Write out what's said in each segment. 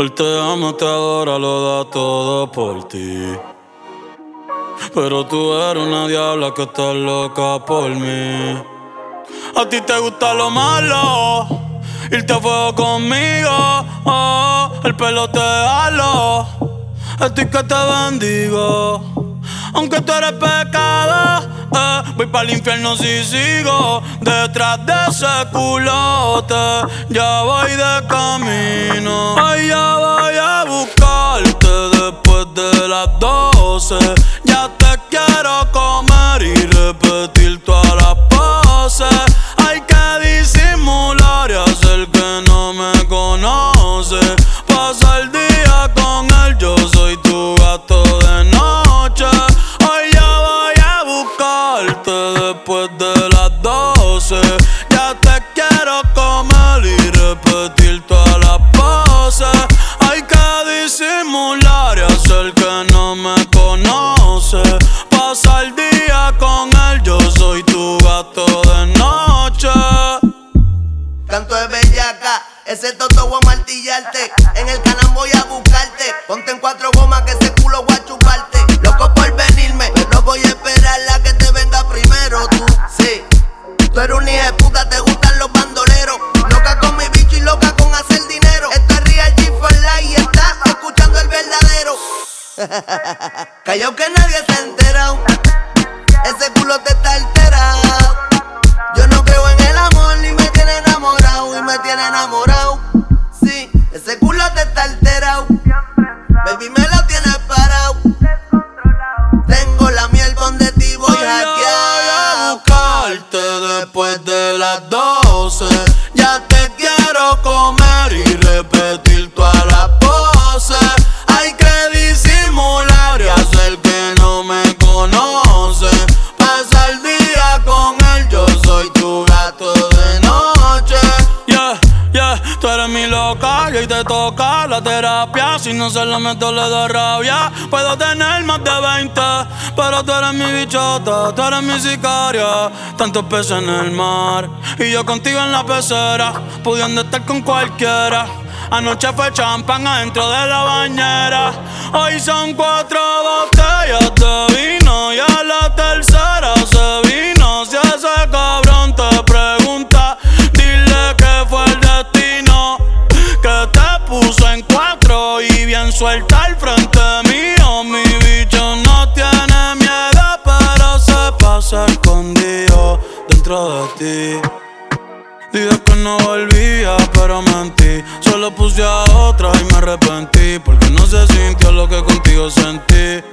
Él te ama, te adora, lo da todo por ti. Pero tú eres una diabla que está loca por mí. A ti te gusta lo malo, irte a fuego conmigo. Oh, el pelo te halo, estoy que te bendigo. Aunque tú eres pecado, voy para el infierno si sigo detrás de ese culote. Ya voy de camino. Ay, ya voy a buscarte después de las 12. Ya te quiero comer y repetir todas las poses. Hay que disimular y hacer que no me conoce. Pasa el día con él, yo soy tu gato de noche. Hoy ya voy a buscarte después de las 12. Ya te quiero comer y repetir todas las poses. Hay que disimular y hacer que no me conoce. Pasa el día con él, yo soy tu gato de noche. Canto de bellaca, ese toto voy a martillarte. En el canal voy a buscarte. Ponte en 4 gomas que ese culo voy a chuparte. Loco por venirme, pero voy a esperar la que te venga primero. Tú, sí, tú eres un hijo de puta, te gustan los bandoleros. Loca con mi bicho y loca con hacer dinero. Esto es Real G for Life y estás escuchando el verdadero. Callao que nadie se ha enterado. Ese culo te está alterado. Yo no creo en el amor ni me tiene enamorado. Y me tiene enamorado. Sí, ese culo te está alterado. Baby me lo tienes parado. Tengo la miel donde ti voy hackeado. Voy a buscarte después de las 12. Ya te quiero comer y repetir todas las poses. Hay que disimular y hacer que no me conoce. Pasa el día con él, yo soy tu gato de noche. Yeah, yeah, tú eres mi loca y hoy te toca la terapia. Si no se la meto le da rabia. Puedo tener más de 20, pero tú eres mi bichota, tú eres mi sicaria. Tantos peces en el mar y yo contigo en la pecera, pudiendo estar con cualquiera. Anoche fue champán adentro de la bañera. Hoy son 4 botellas de vino y a la tercera se vino. Si ese cabrón te pregunta, dile que fue el destino que te puso en 4 y bien suelta al frente mío. Mi bicho no tiene miedo, pero se pasa escondido dentro de ti. Dije que no volvía, pero mentí. Solo puse a otra y me arrepentí, porque no se sintió lo que contigo sentí.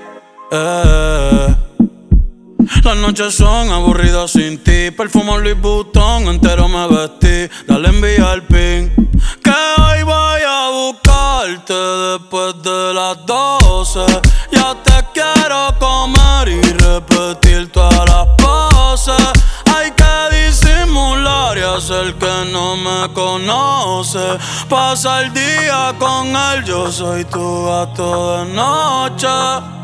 Las noches son aburridas sin ti. Perfumo Louis Vuitton, entero me vestí. Dale envía el pin, que hoy voy a buscarte después de las 12. Ya te quiero comer y repetir todas las poses. Hay que disimular y hacer que no me conoce. Pasa el día con él, yo soy tu gato de noche.